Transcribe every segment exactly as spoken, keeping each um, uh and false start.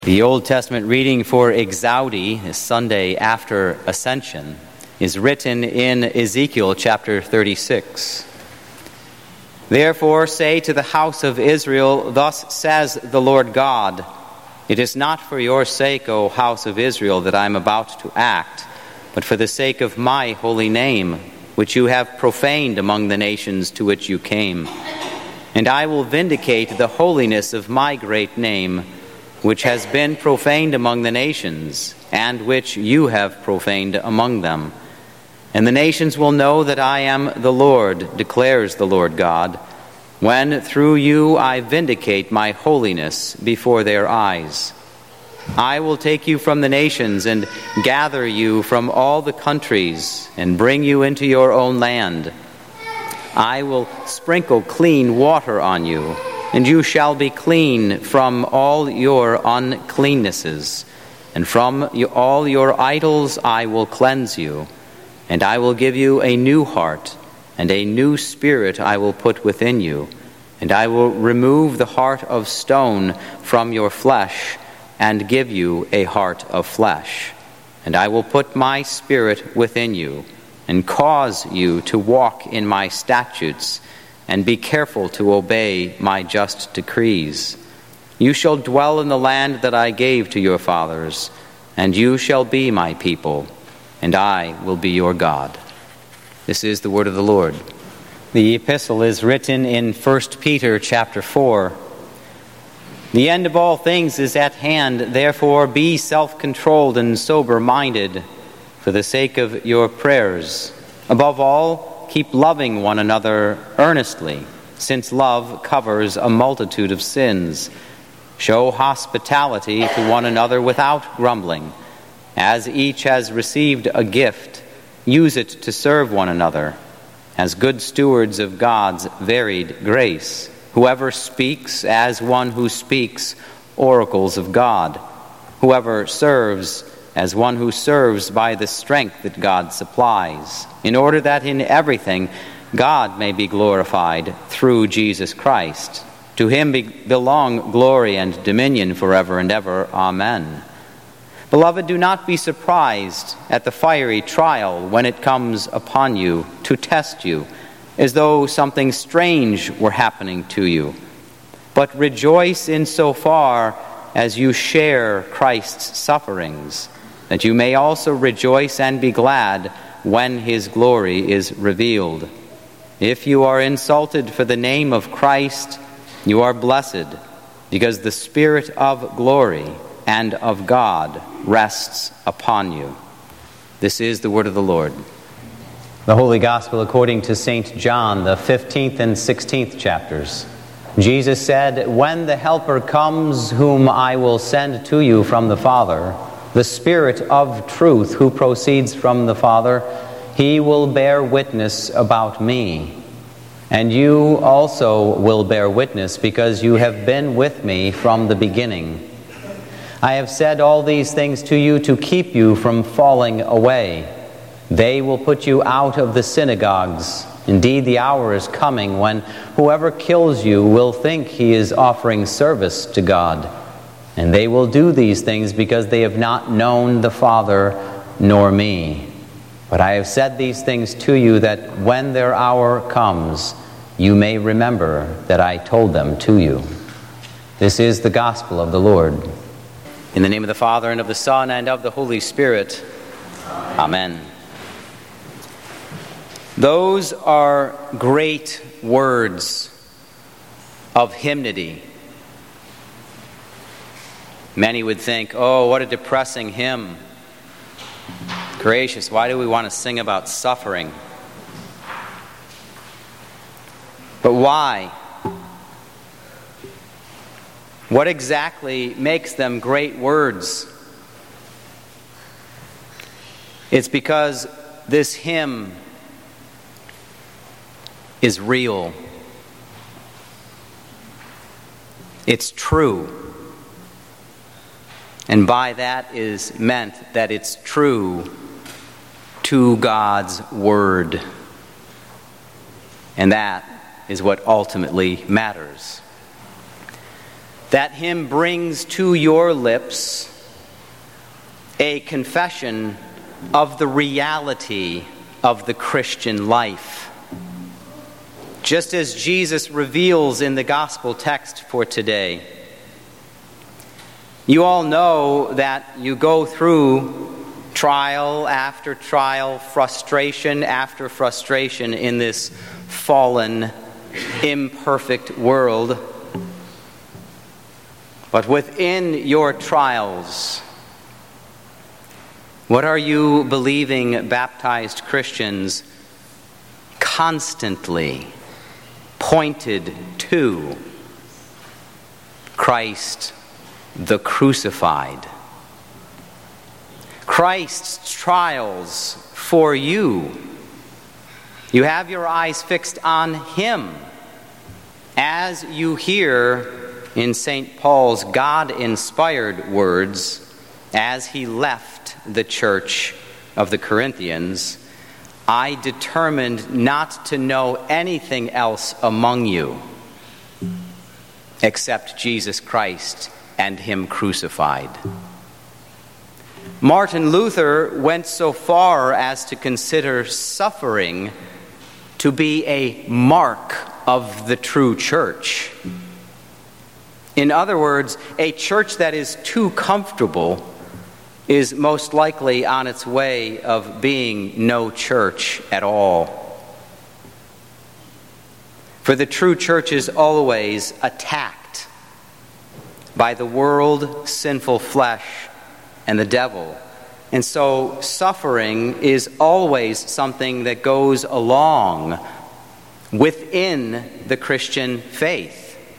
The Old Testament reading for Exaudi, this Sunday after Ascension, is written in Ezekiel chapter thirty-six. Therefore say to the house of Israel, thus says the Lord God, it is not for your sake, O house of Israel, that I am about to act, but for the sake of my holy name, which you have profaned among the nations to which you came. And I will vindicate the holiness of my great name, which has been profaned among the nations, and which you have profaned among them. And the nations will know that I am the Lord, declares the Lord God, when through you I vindicate my holiness before their eyes. I will take you from the nations and gather you from all the countries and bring you into your own land. I will sprinkle clean water on you, and you shall be clean from all your uncleannesses, and from all your idols I will cleanse you. And I will give you a new heart, and a new spirit I will put within you. And I will remove the heart of stone from your flesh, and give you a heart of flesh. And I will put my spirit within you, and cause you to walk in my statutes, and be careful to obey my just decrees. You shall dwell in the land that I gave to your fathers, and you shall be my people, and I will be your God. This is the word of the Lord. The epistle is written in First Peter chapter four. The end of all things is at hand, therefore be self-controlled and sober-minded for the sake of your prayers. Above all, keep loving one another earnestly, since love covers a multitude of sins. Show hospitality to one another without grumbling. As each has received a gift, use it to serve one another, as good stewards of God's varied grace. Whoever speaks as one who speaks oracles of God. Whoever serves as one who serves by the strength that God supplies, in order that in everything God may be glorified through Jesus Christ. To him be, belong glory and dominion forever and ever. Amen. Beloved, do not be surprised at the fiery trial when it comes upon you to test you, as though something strange were happening to you. But rejoice insofar as you share Christ's sufferings, that you may also rejoice and be glad when his glory is revealed. If you are insulted for the name of Christ, you are blessed, because the Spirit of glory and of God rests upon you. This is the word of the Lord. The Holy Gospel according to Saint John, the fifteenth and sixteenth chapters. Jesus said, "When the Helper comes, whom I will send to you from the Father, the Spirit of truth who proceeds from the Father, he will bear witness about me. And you also will bear witness, because you have been with me from the beginning. I have said all these things to you to keep you from falling away. They will put you out of the synagogues. Indeed, the hour is coming when whoever kills you will think he is offering service to God. And they will do these things because they have not known the Father nor me. But I have said these things to you that when their hour comes, you may remember that I told them to you." This is the gospel of the Lord. In the name of the Father, and of the Son, and of the Holy Spirit. Amen. Those are great words of hymnody. Many would think, oh, what a depressing hymn. Gracious, why do we want to sing about suffering? But why? What exactly makes them great words? It's because this hymn is real. It's true. And by that is meant that it's true to God's Word. And that is what ultimately matters. That hymn brings to your lips a confession of the reality of the Christian life. Just as Jesus reveals in the gospel text for today. You all know that you go through trial after trial, frustration after frustration in this fallen, imperfect world. But within your trials, what are you believing, baptized Christians, constantly pointed to? Christ the crucified. Christ's trials for you. You have your eyes fixed on him as you hear in Saint Paul's God-inspired words as he left the church of the Corinthians, I determined not to know anything else among you except Jesus Christ and him crucified. Martin Luther went so far as to consider suffering to be a mark of the true church. In other words, a church that is too comfortable is most likely on its way of being no church at all. For the true church is always attacked by the world, sinful flesh, and the devil. And so suffering is always something that goes along within the Christian faith.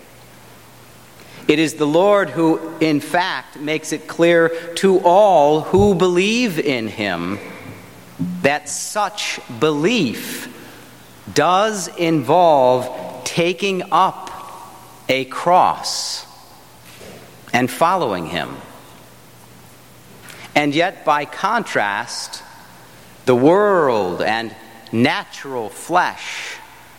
It is the Lord who, in fact, makes it clear to all who believe in him that such belief does involve taking up a cross and following him. And yet, by contrast, the world and natural flesh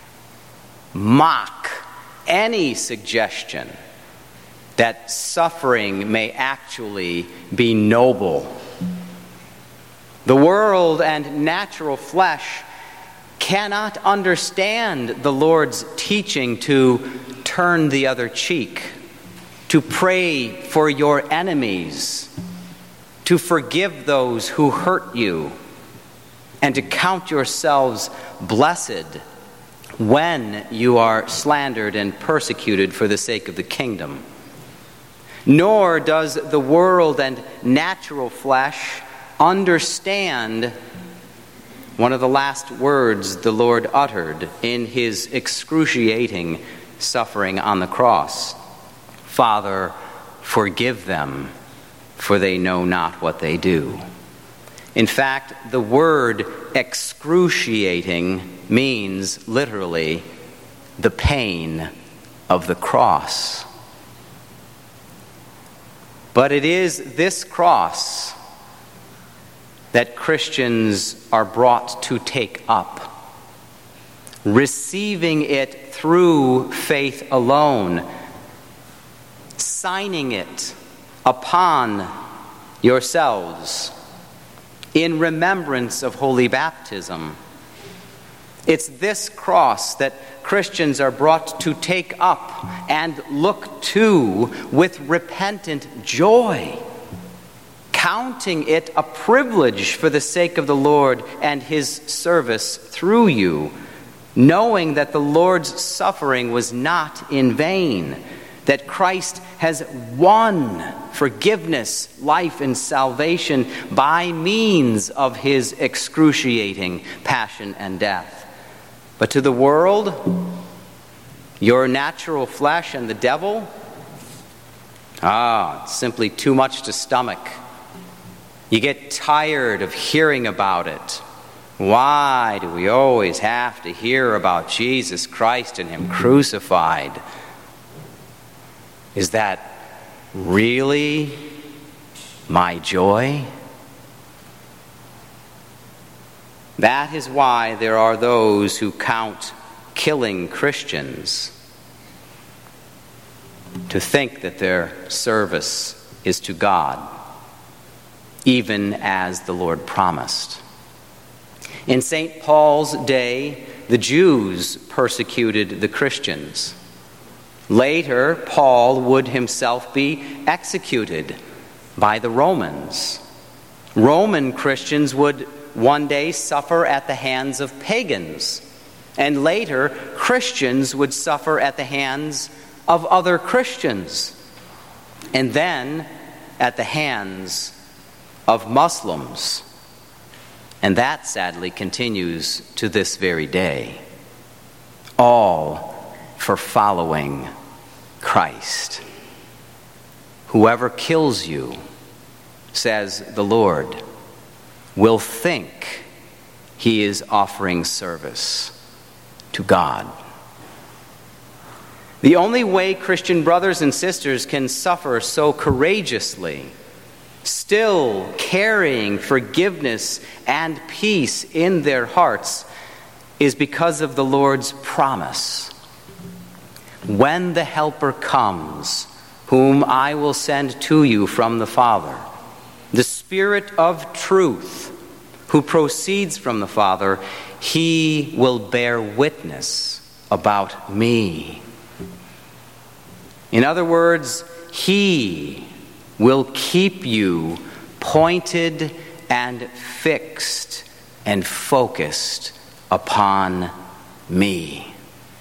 mock any suggestion that suffering may actually be noble. The world and natural flesh cannot understand the Lord's teaching to turn the other cheek, to pray for your enemies, to forgive those who hurt you, and to count yourselves blessed when you are slandered and persecuted for the sake of the kingdom. Nor does the world and natural flesh understand one of the last words the Lord uttered in his excruciating suffering on the cross. Father, forgive them, for they know not what they do. In fact, the word excruciating means literally the pain of the cross. But it is this cross that Christians are brought to take up, receiving it through faith alone, signing it upon yourselves in remembrance of holy baptism. It's this cross that Christians are brought to take up and look to with repentant joy, counting it a privilege for the sake of the Lord and his service through you, knowing that the Lord's suffering was not in vain, that Christ has won forgiveness, life, and salvation by means of his excruciating passion and death. But to the world, your natural flesh and the devil, ah, it's simply too much to stomach. You get tired of hearing about it. Why do we always have to hear about Jesus Christ and him crucified? Is that really my joy? That is why there are those who count killing Christians to think that their service is to God, even as the Lord promised. In Saint Paul's day, the Jews persecuted the Christians. Later, Paul would himself be executed by the Romans. Roman Christians would one day suffer at the hands of pagans, and later Christians would suffer at the hands of other Christians, and then at the hands of Muslims. And that sadly continues to this very day. All for following Christ. Whoever kills you, says the Lord, will think he is offering service to God. The only way Christian brothers and sisters can suffer so courageously, still carrying forgiveness and peace in their hearts, is because of the Lord's promise. When the Helper comes, whom I will send to you from the Father, the Spirit of truth, who proceeds from the Father, he will bear witness about me. In other words, he will keep you pointed and fixed and focused upon me.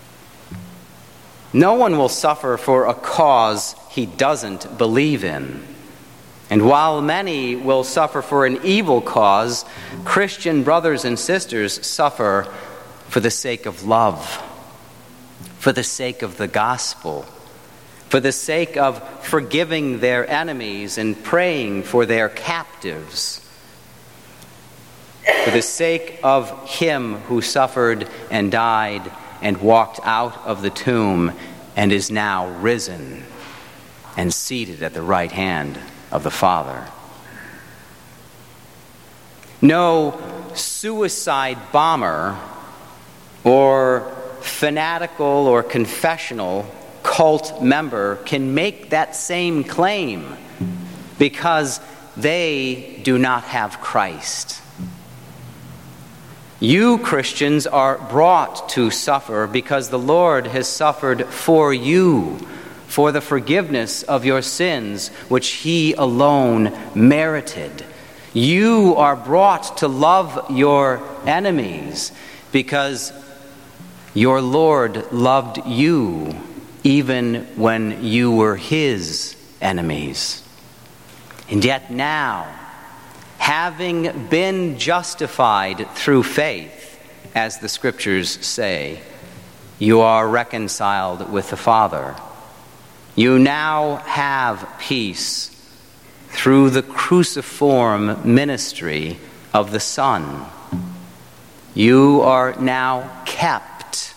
No one will suffer for a cause he doesn't believe in. And while many will suffer for an evil cause, Christian brothers and sisters suffer for the sake of love, for the sake of the gospel, for the sake of forgiving their enemies and praying for their captives, for the sake of him who suffered and died and walked out of the tomb and is now risen and seated at the right hand of the Father. No suicide bomber or fanatical or confessional cult member can make that same claim because they do not have Christ. You Christians are brought to suffer because the Lord has suffered for you, for the forgiveness of your sins, which he alone merited. You are brought to love your enemies because your Lord loved you even when you were his enemies. And yet now, having been justified through faith, as the Scriptures say, you are reconciled with the Father. You now have peace through the cruciform ministry of the Son. You are now kept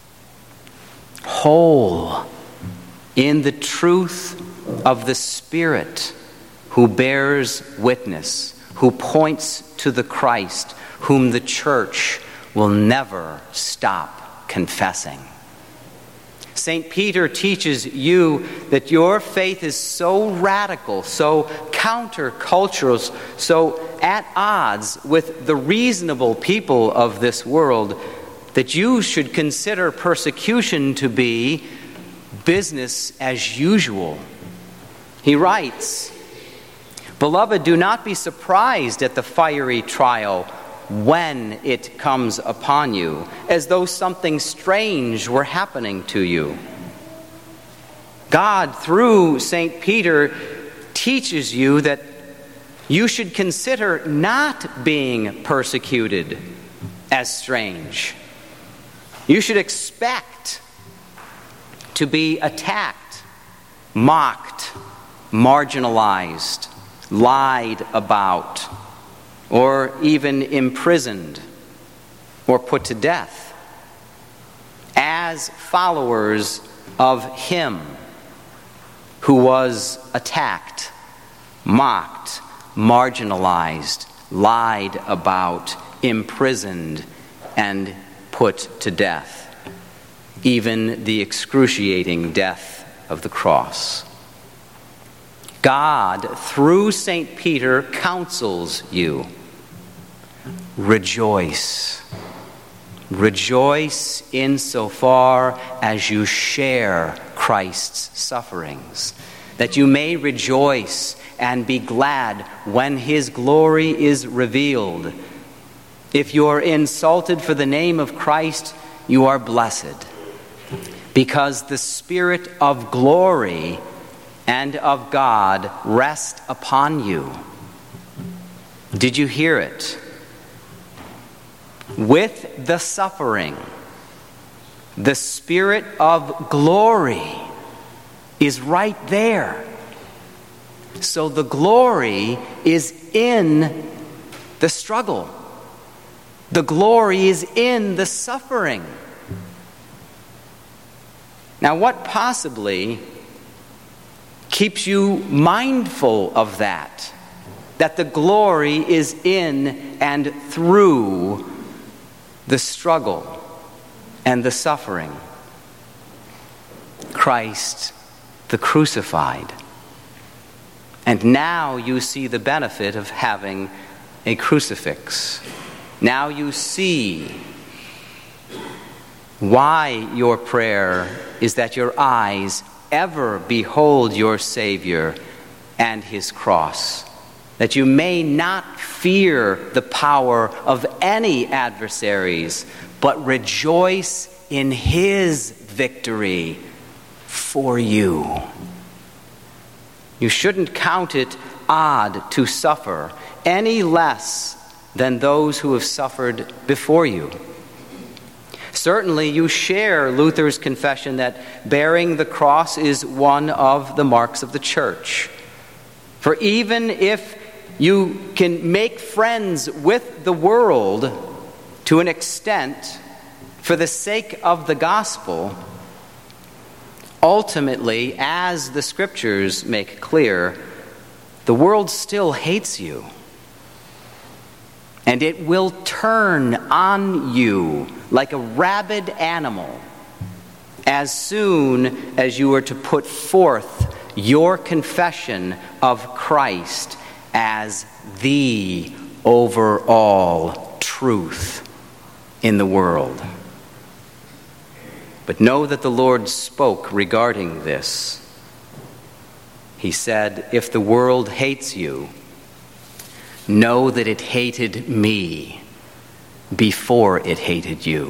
whole in the truth of the Spirit who bears witness, who points to the Christ, whom the church will never stop confessing. Saint Peter teaches you that your faith is so radical, so countercultural, so at odds with the reasonable people of this world, that you should consider persecution to be business as usual. He writes, "Beloved, do not be surprised at the fiery trial when it comes upon you, as though something strange were happening to you." God, through Saint Peter, teaches you that you should consider not being persecuted as strange. You should expect to be attacked, mocked, marginalized, lied about, or even imprisoned or put to death as followers of him who was attacked, mocked, marginalized, lied about, imprisoned, and put to death, even the excruciating death of the cross. God, through Saint Peter, counsels you. Rejoice. Rejoice insofar as you share Christ's sufferings, that you may rejoice and be glad when his glory is revealed. If you are insulted for the name of Christ, you are blessed, because the Spirit of glory and of God rest upon you. Did you hear it? With the suffering, the Spirit of glory is right there. So the glory is in the struggle. The glory is in the suffering. Now, what possibly keeps you mindful of that? That the glory is in and through the struggle and the suffering. Christ, the crucified. And now you see the benefit of having a crucifix. Now you see why your prayer is that your eyes ever behold your Savior and his cross, that you may not fear the power of any adversaries, but rejoice in his victory for you. You shouldn't count it odd to suffer any less than those who have suffered before you. Certainly, you share Luther's confession that bearing the cross is one of the marks of the church. For even if you can make friends with the world to an extent for the sake of the gospel, ultimately, as the scriptures make clear, the world still hates you. And it will turn on you like a rabid animal as soon as you are to put forth your confession of Christ as the overall truth in the world. But know that the Lord spoke regarding this. He said, if the world hates you, know that it hated me before it hated you.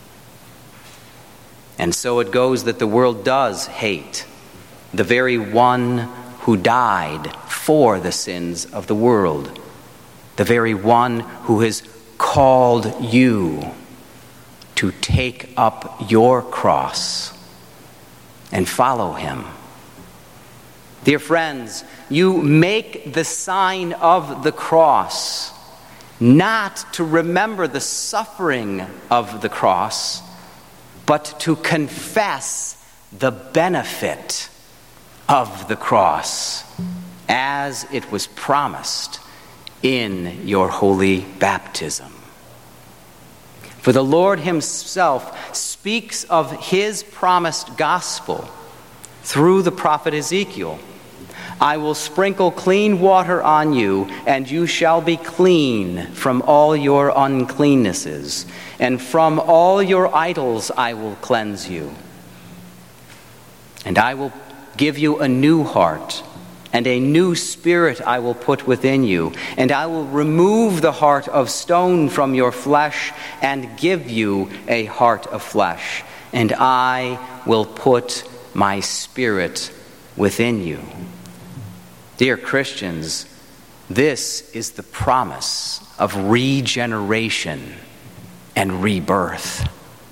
And so it goes that the world does hate the very one who died for the sins of the world, the very one who has called you to take up your cross and follow him. Dear friends, you make the sign of the cross not to remember the suffering of the cross, but to confess the benefit of the cross as it was promised in your holy baptism. For the Lord himself speaks of his promised gospel through the prophet Ezekiel. I will sprinkle clean water on you, and you shall be clean from all your uncleannesses, and from all your idols I will cleanse you. And I will give you a new heart, and a new spirit I will put within you, and I will remove the heart of stone from your flesh, and give you a heart of flesh, and I will put my spirit within you. Dear Christians, this is the promise of regeneration and rebirth.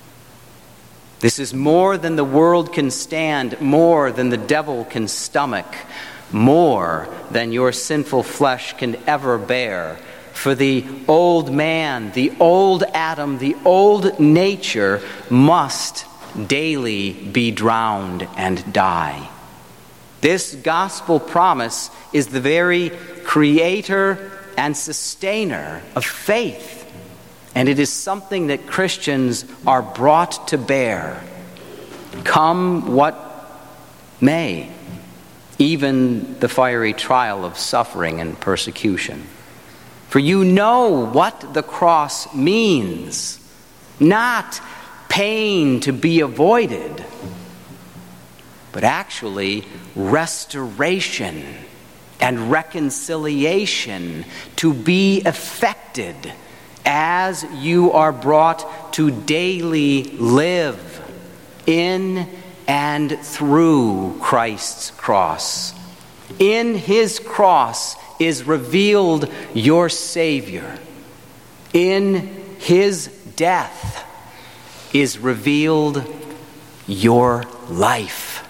This is more than the world can stand, more than the devil can stomach, more than your sinful flesh can ever bear. For the old man, the old Adam, the old nature must daily be drowned and die. This gospel promise is the very creator and sustainer of faith, and it is something that Christians are brought to bear. Come what may, even the fiery trial of suffering and persecution. For you know what the cross means, not pain to be avoided, but actually restoration and reconciliation to be effected as you are brought to daily live in and through Christ's cross. In his cross is revealed your Savior. In his death is revealed your life.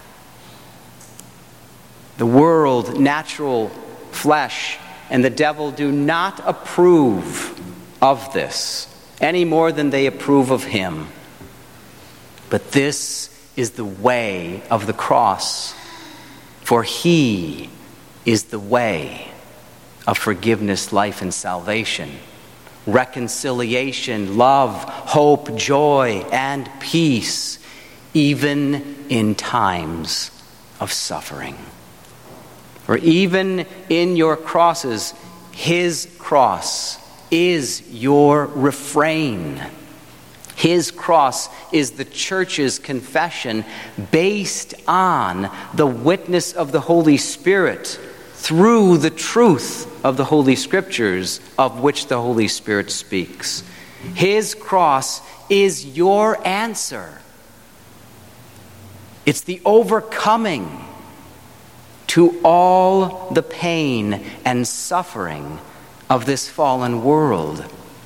The world, natural flesh, and the devil do not approve of this any more than they approve of him. But this is the way of the cross, for he is the way of forgiveness, life, and salvation, reconciliation, love, hope, joy, and peace, even in times of suffering. For even in your crosses, his cross is your refrain. His cross is the church's confession based on the witness of the Holy Spirit through the truth of the Holy Scriptures of which the Holy Spirit speaks. His cross is your answer. It's the overcoming to all the pain and suffering of this fallen world.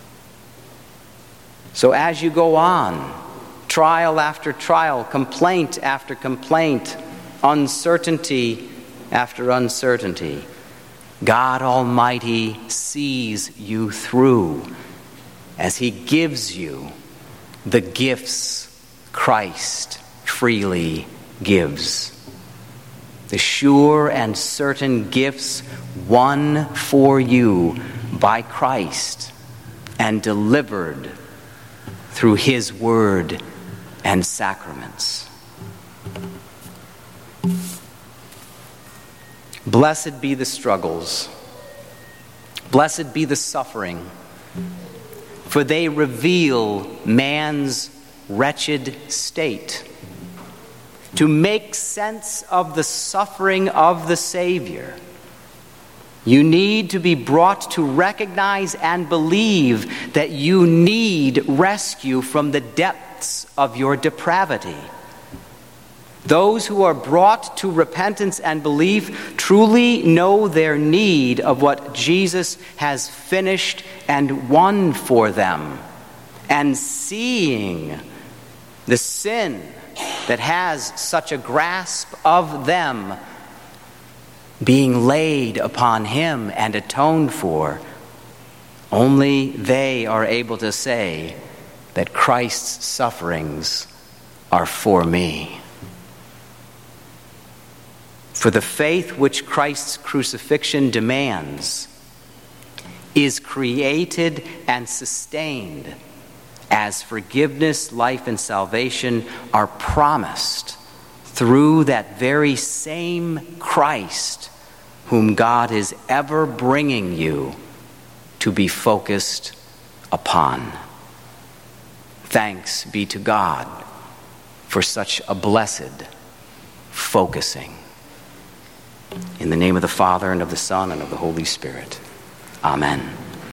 So as you go on, trial after trial, complaint after complaint, uncertainty after uncertainty, God Almighty sees you through as he gives you the gifts Christ freely gives. The sure and certain gifts won for you by Christ and delivered through his word and sacraments. Blessed be the struggles, blessed be the suffering, for they reveal man's wretched state. To make sense of the suffering of the Savior, you need to be brought to recognize and believe that you need rescue from the depths of your depravity. Those who are brought to repentance and belief truly know their need of what Jesus has finished and won for them, and seeing the sin that has such a grasp of them being laid upon him and atoned for, only they are able to say that Christ's sufferings are for me. For the faith which Christ's crucifixion demands is created and sustained as forgiveness, life, and salvation are promised through that very same Christ whom God is ever bringing you to be focused upon. Thanks be to God for such a blessed focusing. In the name of the Father, and of the Son, and of the Holy Spirit. Amen.